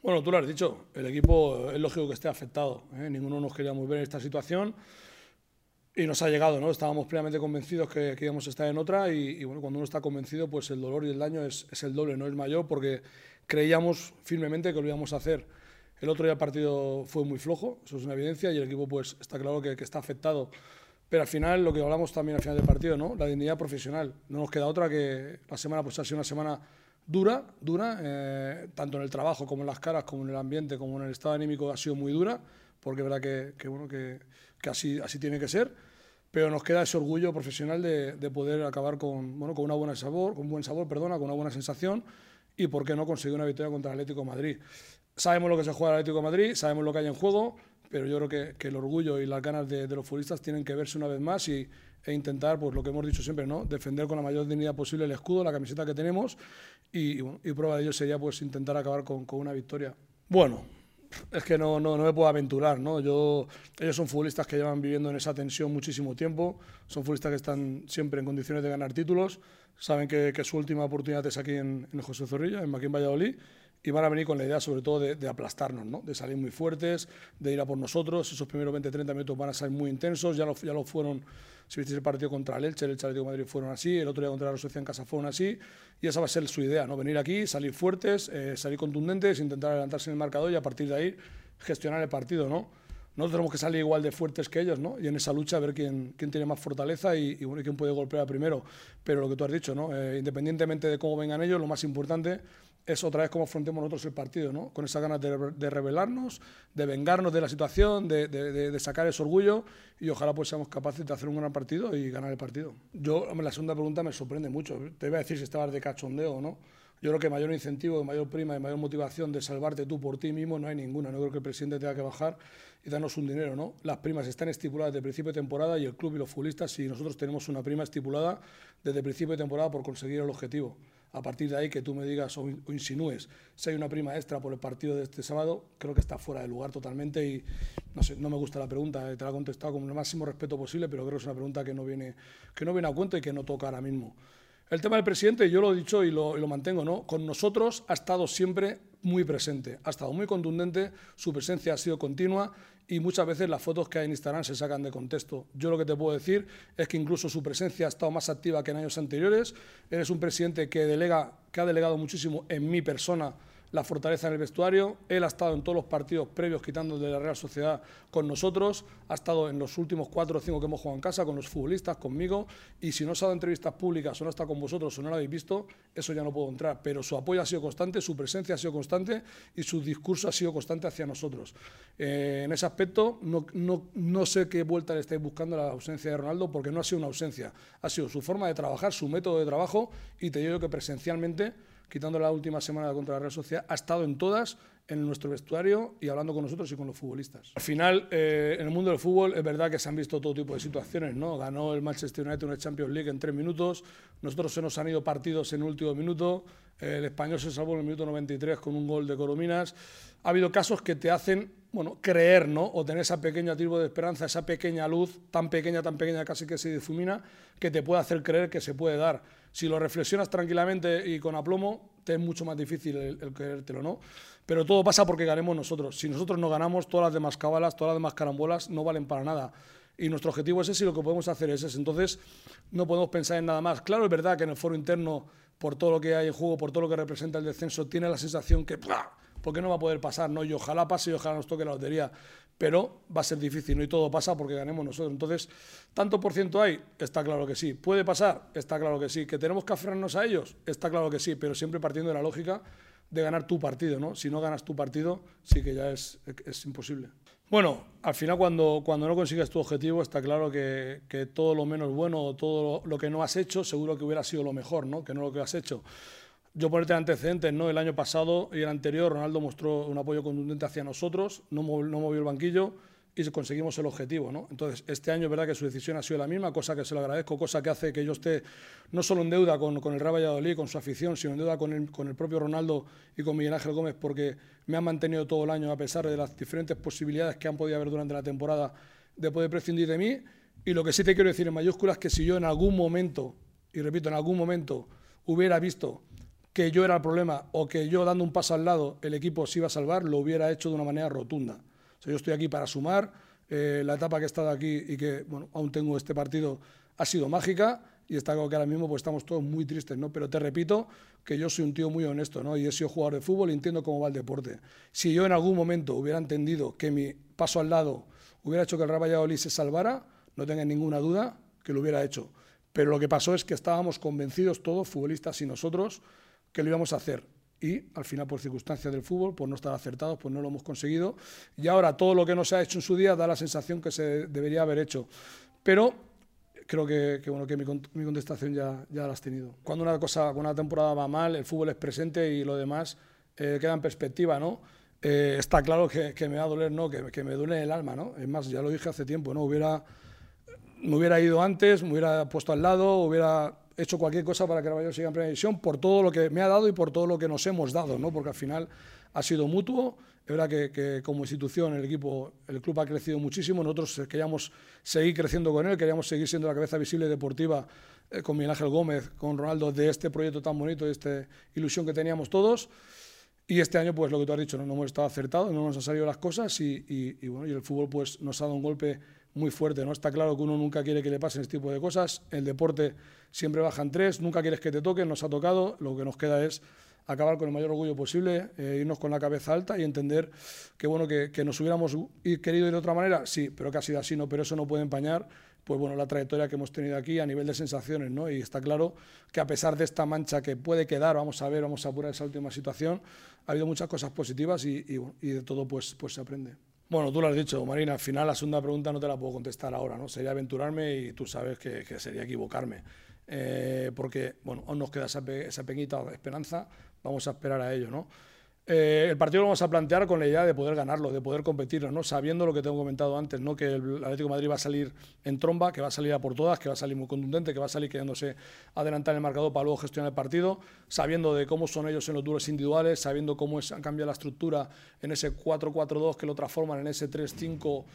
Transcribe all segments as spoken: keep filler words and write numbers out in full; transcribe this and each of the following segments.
Bueno, tú lo has dicho, el equipo es lógico que esté afectado, ¿eh? Ninguno nos queríamos ver en esta situación y nos ha llegado, ¿no? Estábamos plenamente convencidos que, que íbamos a estar en otra y, y, bueno, cuando uno está convencido, pues el dolor y el daño es, es el doble, no es mayor, porque creíamos firmemente que lo íbamos a hacer. El otro día el partido fue muy flojo, eso es una evidencia, y el equipo pues está claro que, que está afectado. Pero al final, lo que hablamos también al final del partido, ¿no? La dignidad profesional. No nos queda otra que la semana pues ha sido una semana dura, dura, eh, tanto en el trabajo como en las caras, como en el ambiente, como en el estado anímico ha sido muy dura, porque es verdad que, que, bueno, que, que así, así tiene que ser, pero nos queda ese orgullo profesional de, de poder acabar con, bueno, con una buena sabor, con un buen sabor, perdona, con una buena sensación y por qué no conseguir una victoria contra el Atlético de Madrid. Sabemos lo que se juega el Atlético de Madrid, sabemos lo que hay en juego, pero yo creo que, que el orgullo y las ganas de, de los futbolistas tienen que verse una vez más y, e intentar, pues lo que hemos dicho siempre, ¿no? Defender con la mayor dignidad posible el escudo, la camiseta que tenemos y, y, bueno, y prueba de ello sería pues intentar acabar con, con una victoria. Bueno, es que no, no, no me puedo aventurar, ¿no? Yo, ellos son futbolistas que llevan viviendo en esa tensión muchísimo tiempo, son futbolistas que están siempre en condiciones de ganar títulos, saben que, que su última oportunidad es aquí en, en José Zorrilla, en Maquín Valladolid, y van a venir con la idea sobre todo de, de aplastarnos, ¿no? De salir muy fuertes, de ir a por nosotros. Esos primeros veinte treinta minutos van a ser muy intensos, ya lo, ya lo fueron, si visteis el partido contra el Elche, el Elche Atlético de Madrid fueron así, el otro día contra la Sociedad en casa fueron así, y esa va a ser su idea, ¿no? Venir aquí, salir fuertes, eh, salir contundentes, intentar adelantarse en el marcador y a partir de ahí gestionar el partido, ¿no? Nosotros tenemos que salir igual de fuertes que ellos, ¿no? Y en esa lucha ver quién, quién tiene más fortaleza y, y, bueno, y quién puede golpear primero. Pero lo que tú has dicho, ¿no? Eh, independientemente de cómo vengan ellos, lo más importante es otra vez cómo afrontemos nosotros el partido, ¿no? Con esas ganas de, de rebelarnos, de vengarnos de la situación, de, de, de, de sacar ese orgullo y ojalá pues seamos capaces de hacer un gran partido y ganar el partido. Yo, la segunda pregunta me sorprende mucho. Te iba a decir si estabas de cachondeo o no. Yo creo que mayor incentivo, mayor prima y mayor motivación de salvarte tú por ti mismo no hay ninguna. No creo que el presidente tenga que bajar y darnos un dinero, ¿no? Las primas están estipuladas desde el principio de temporada y el club y los futbolistas, si nosotros tenemos una prima estipulada desde el principio de temporada por conseguir el objetivo. A partir de ahí que tú me digas o insinúes si hay una prima extra por el partido de este sábado, creo que está fuera de lugar totalmente y no sé, no me gusta la pregunta, te la he contestado con el máximo respeto posible, pero creo que es una pregunta que no viene, que no viene a cuento y que no toca ahora mismo. El tema del presidente, yo lo he dicho y lo, y lo mantengo, ¿no? Con nosotros ha estado siempre muy presente, ha estado muy contundente, su presencia ha sido continua y muchas veces las fotos que hay en Instagram se sacan de contexto. Yo lo que te puedo decir es que incluso su presencia ha estado más activa que en años anteriores. Eres un presidente que, delega, que ha delegado muchísimo en mi persona la fortaleza en el vestuario. Él ha estado en todos los partidos previos quitando de la Real Sociedad con nosotros, ha estado en los últimos cuatro o cinco que hemos jugado en casa con los futbolistas, conmigo, y si no os ha dado entrevistas públicas o no está con vosotros o no lo habéis visto, eso ya no puedo entrar, pero su apoyo ha sido constante, su presencia ha sido constante y su discurso ha sido constante hacia nosotros. Eh, en ese aspecto no, no, no sé qué vuelta le estáis buscando a la ausencia de Ronaldo, porque no ha sido una ausencia, ha sido su forma de trabajar, su método de trabajo, y te digo que presencialmente, quitando la última semana contra la Real Sociedad, ha estado en todas, en nuestro vestuario y hablando con nosotros y con los futbolistas. Al final, eh, en el mundo del fútbol es verdad que se han visto todo tipo de situaciones, ¿no? Ganó el Manchester United una Champions League en tres minutos, nosotros se nos han ido partidos en el último minuto, eh, el Español se salvó en el minuto noventa y tres con un gol de Corominas. Ha habido casos que te hacen, bueno, creer, ¿no? O tener esa pequeña atisbo de esperanza, esa pequeña luz, tan pequeña, tan pequeña, casi que se difumina, que te puede hacer creer que se puede dar. Si lo reflexionas tranquilamente y con aplomo, te es mucho más difícil el, el creértelo, ¿no? Pero todo pasa porque ganemos nosotros. Si nosotros no ganamos, todas las demás cábalas, todas las demás carambolas no valen para nada. Y nuestro objetivo es ese y lo que podemos hacer es ese. Entonces, no podemos pensar en nada más. Claro, es verdad que en el foro interno, por todo lo que hay en juego, por todo lo que representa el descenso, tiene la sensación que, ¡plah!, ¿por qué no va a poder pasar? ¿No? Y ojalá pase y ojalá nos toque la lotería. Pero va a ser difícil, ¿no? Y todo pasa porque ganemos nosotros. Entonces, ¿tanto por ciento hay? Está claro que sí. ¿Puede pasar? Está claro que sí. ¿Que tenemos que aferrarnos a ellos? Está claro que sí, pero siempre partiendo de la lógica de ganar tu partido, ¿no? Si no ganas tu partido, sí que ya es, es imposible. Bueno, al final cuando, cuando no consigues tu objetivo está claro que, que todo lo menos bueno o todo lo, lo que no has hecho seguro que hubiera sido lo mejor, ¿no? Que no lo que has hecho. Yo ponerte antecedentes, ¿no? El año pasado y el anterior Ronaldo mostró un apoyo contundente hacia nosotros, no movió, no movió el banquillo y conseguimos el objetivo, ¿no? Entonces, este año es verdad que su decisión ha sido la misma, cosa que se lo agradezco, cosa que hace que yo esté no solo en deuda con, con el Real Valladolid, con su afición, sino en deuda con el, con el propio Ronaldo y con Miguel Ángel Gómez, porque me han mantenido todo el año a pesar de las diferentes posibilidades que han podido haber durante la temporada de poder prescindir de mí. Y lo que sí te quiero decir en mayúsculas es que si yo en algún momento, y repito, en algún momento hubiera visto que yo era el problema o que yo dando un paso al lado el equipo se iba a salvar, lo hubiera hecho de una manera rotunda. O sea, yo estoy aquí para sumar, eh, la etapa que he estado aquí y que bueno, aún tengo este partido ha sido mágica y está claro que ahora mismo pues estamos todos muy tristes, ¿no? Pero te repito que yo soy un tío muy honesto, ¿no? Y he sido jugador de fútbol y entiendo cómo va el deporte. Si yo en algún momento hubiera entendido que mi paso al lado hubiera hecho que el Real Valladolid se salvara, no tengan ninguna duda que lo hubiera hecho. Pero lo que pasó es que estábamos convencidos todos, futbolistas y nosotros, que lo íbamos a hacer. Y al final, por circunstancias del fútbol, por no estar acertados, pues no lo hemos conseguido. Y ahora todo lo que no se ha hecho en su día da la sensación que se debería haber hecho. Pero creo que, que, bueno, que mi, mi contestación ya, ya la has tenido. Cuando una cosa, cuando una temporada va mal, el fútbol es presente y lo demás eh, queda en perspectiva, ¿no? Eh, está claro que, que me va a doler, ¿no? Que, que me duele el alma, ¿no? Es más, ya lo dije hace tiempo, ¿no? Hubiera, me hubiera ido antes, me hubiera puesto al lado, hubiera hecho cualquier cosa para que el Valladolid siga en primera división por todo lo que me ha dado y por todo lo que nos hemos dado, ¿no? Porque al final ha sido mutuo. Es verdad que, que como institución el equipo, el club ha crecido muchísimo. Nosotros queríamos seguir creciendo con él, queríamos seguir siendo la cabeza visible deportiva eh, con Miguel Ángel Gómez, con Ronaldo, de este proyecto tan bonito, de esta ilusión que teníamos todos. Y este año, pues lo que tú has dicho, no, no hemos estado acertados, no nos han salido las cosas y, y, y, bueno, y el fútbol pues, nos ha dado un golpe muy fuerte, ¿no? Está claro que uno nunca quiere que le pasen este tipo de cosas, el deporte siempre baja en tres, nunca quieres que te toquen, nos ha tocado, lo que nos queda es acabar con el mayor orgullo posible, eh, irnos con la cabeza alta y entender que, bueno, que, que nos hubiéramos querido ir de otra manera, sí, pero que ha sido así, no, pero eso no puede empañar pues bueno, la trayectoria que hemos tenido aquí a nivel de sensaciones, ¿no? Y está claro que a pesar de esta mancha que puede quedar, vamos a ver, vamos a apurar esa última situación, ha habido muchas cosas positivas y, y, y de todo pues, pues se aprende. Bueno, tú lo has dicho, Marina, al final la segunda pregunta no te la puedo contestar ahora, ¿no? Sería aventurarme y tú sabes que, que sería equivocarme, eh, porque, bueno, aún nos queda esa, pe esa pequeñita esperanza, vamos a esperar a ello, ¿no? Eh, el partido lo vamos a plantear con la idea de poder ganarlo, de poder competirlo, ¿no? Sabiendo lo que tengo comentado antes, ¿no? Que el Atlético de Madrid va a salir en tromba, que va a salir a por todas, que va a salir muy contundente, que va a salir quedándose adelantar en el marcador para luego gestionar el partido, sabiendo de cómo son ellos en los duelos individuales, sabiendo cómo es, han cambiado la estructura en ese cuatro cuatro dos que lo transforman en ese tres cinco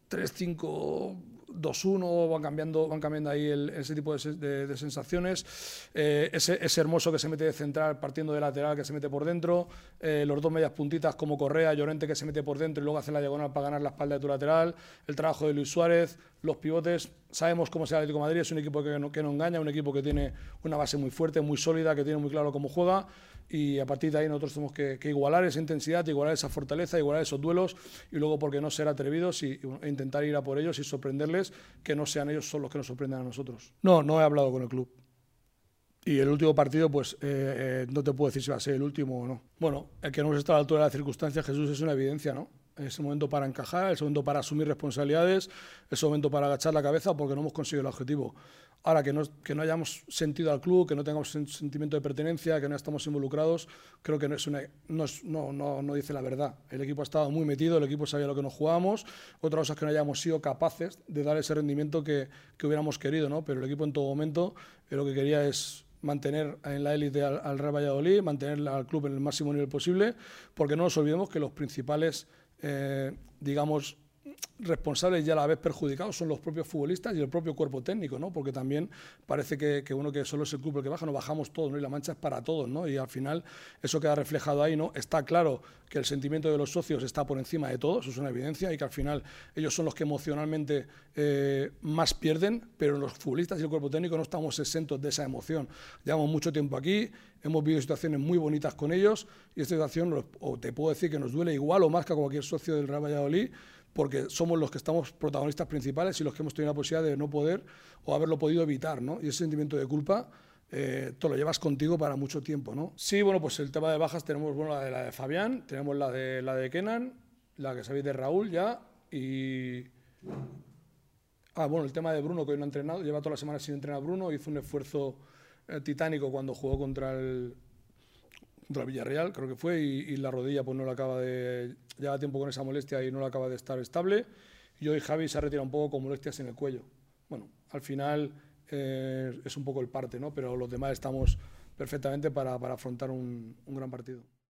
dos uno, van cambiando, van cambiando ahí el, ese tipo de, de, de sensaciones, eh, ese, ese Hermoso que se mete de central partiendo de lateral que se mete por dentro, eh, los dos medias puntitas como Correa, Llorente que se mete por dentro y luego hace la diagonal para ganar la espalda de tu lateral, el trabajo de Luis Suárez, los pivotes, sabemos cómo es el Atlético de Madrid, es un equipo que no, que no engaña, un equipo que tiene una base muy fuerte, muy sólida, que tiene muy claro cómo juega y a partir de ahí nosotros tenemos que, que igualar esa intensidad, igualar esa fortaleza, igualar esos duelos y luego, por qué no, ser atrevidos y, e intentar ir a por ellos y sorprenderles, que no sean ellos solo los que nos sorprendan a nosotros. No, no he hablado con el club. Y el último partido, pues eh, eh, no te puedo decir si va a ser el último o no. Bueno, el que no hemos estado a la altura de las circunstancias, Jesús, es una evidencia, ¿no? Es el momento para encajar, es el momento para asumir responsabilidades, es el momento para agachar la cabeza porque no hemos conseguido el objetivo. Ahora, que no, que no hayamos sentido al club, que no tengamos sentimiento de pertenencia, que no estamos involucrados, creo que no, es una, no, es, no, no, no dice la verdad. El equipo ha estado muy metido, el equipo sabía lo que nos jugábamos, otra cosa es que no hayamos sido capaces de dar ese rendimiento que, que hubiéramos querido, ¿no? Pero el equipo en todo momento eh, lo que quería es mantener en la élite al, al Real Valladolid, mantener al club en el máximo nivel posible, porque no nos olvidemos que los principales, eh, digamos, responsables y a la vez perjudicados son los propios futbolistas y el propio cuerpo técnico, ¿no? Porque también parece que, que uno que solo es el club el que baja, no bajamos todos, ¿no? Y la mancha es para todos, ¿no? Y al final eso queda reflejado ahí, ¿no? Está claro que el sentimiento de los socios está por encima de todo, eso es una evidencia, y que al final ellos son los que emocionalmente eh, más pierden, pero los futbolistas y el cuerpo técnico no estamos exentos de esa emoción. Llevamos mucho tiempo aquí, hemos vivido situaciones muy bonitas con ellos y esta situación, o te puedo decir que nos duele igual o más que a cualquier socio del Real Valladolid, porque somos los que estamos protagonistas principales y los que hemos tenido la posibilidad de no poder o haberlo podido evitar, ¿no? Y ese sentimiento de culpa eh, te lo llevas contigo para mucho tiempo, ¿no? Sí, bueno, pues el tema de bajas tenemos, bueno, la de, la de Fabián, tenemos la de, la de Kenan, la que sabéis de Raúl ya y... Ah, bueno, el tema de Bruno, que hoy no ha entrenado, lleva toda la semana sin entrenar Bruno, hizo un esfuerzo eh, titánico cuando jugó contra el... contra el Villarreal, creo que fue, y, y la rodilla pues no la acaba de... lleva tiempo con esa molestia y no la acaba de estar estable. Y hoy Javi se ha retirado un poco con molestias en el cuello. Bueno, al final eh, es un poco el parte, ¿no? Pero los demás estamos perfectamente para, para afrontar un, un gran partido.